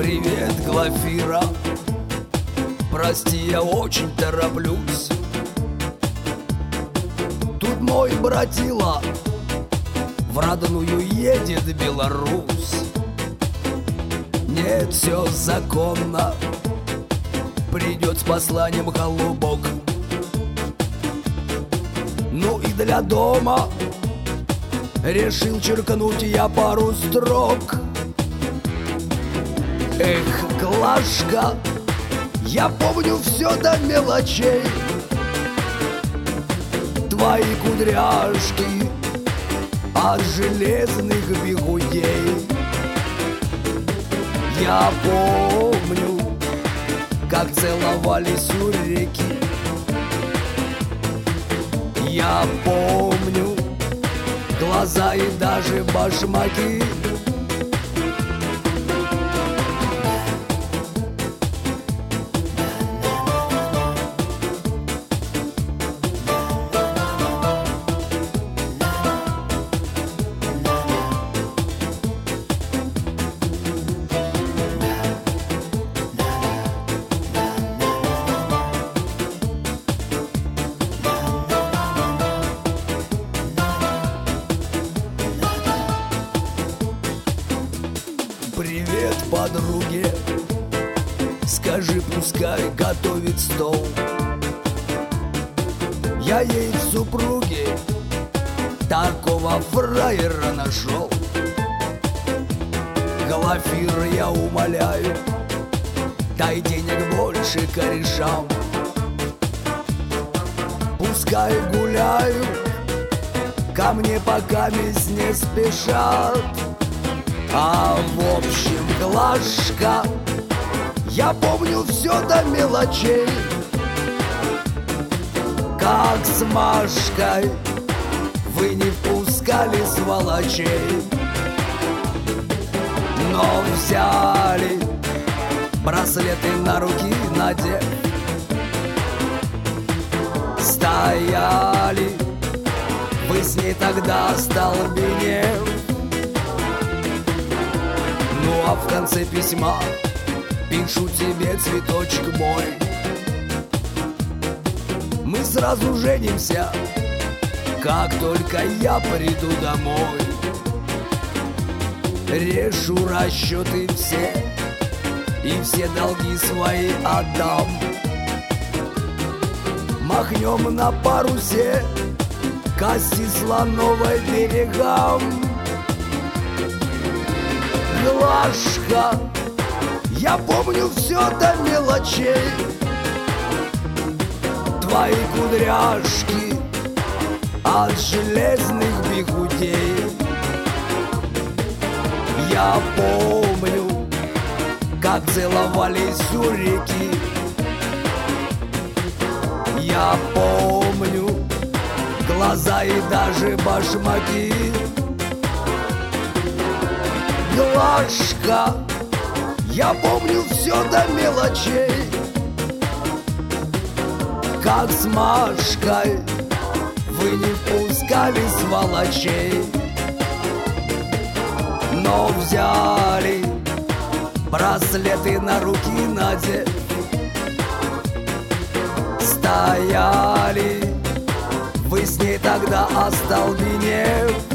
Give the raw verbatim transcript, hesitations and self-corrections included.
Привет, Глафира. Прости, я очень тороплюсь. Тут мой братила в родную едет Беларусь. Нет, все законно. Придет с посланием голубок. Ну и для дома решил черкнуть я пару строк. Эх, Глашка, я помню все до мелочей. Твои кудряшки от железных бегудей. Я помню, как целовались у реки. Я помню глаза и даже башмаки. Привет, подруге. Скажи, пускай готовит стол. Я ей в супруге такого фраера нашел. Глафира, я умоляю, дай денег больше корешам. Пускай гуляют, ко мне пока весь не спешат. А в общем, Глашка, я помню все до мелочей. Как с Машкой вы не впускали сволочей, но взяли браслеты на руки надев. Стояли вы с ней тогда остолбенев. Ну а в конце письма пишу тебе, цветочек мой, мы сразу женимся, как только я приду домой. Решу расчеты все и все долги свои отдам. Махнем на парусе к оси Слоновой берегам. Глашка, я помню все до мелочей. Твои кудряшки от железных бегудей. Я помню, как целовались у реки. Я помню глаза и даже башмаки. Глашка, я помню все до мелочей. Как с Машкой вы не впускали сволочей, но взяли браслеты на руки надев. Стояли вы с ней тогда остолбенев.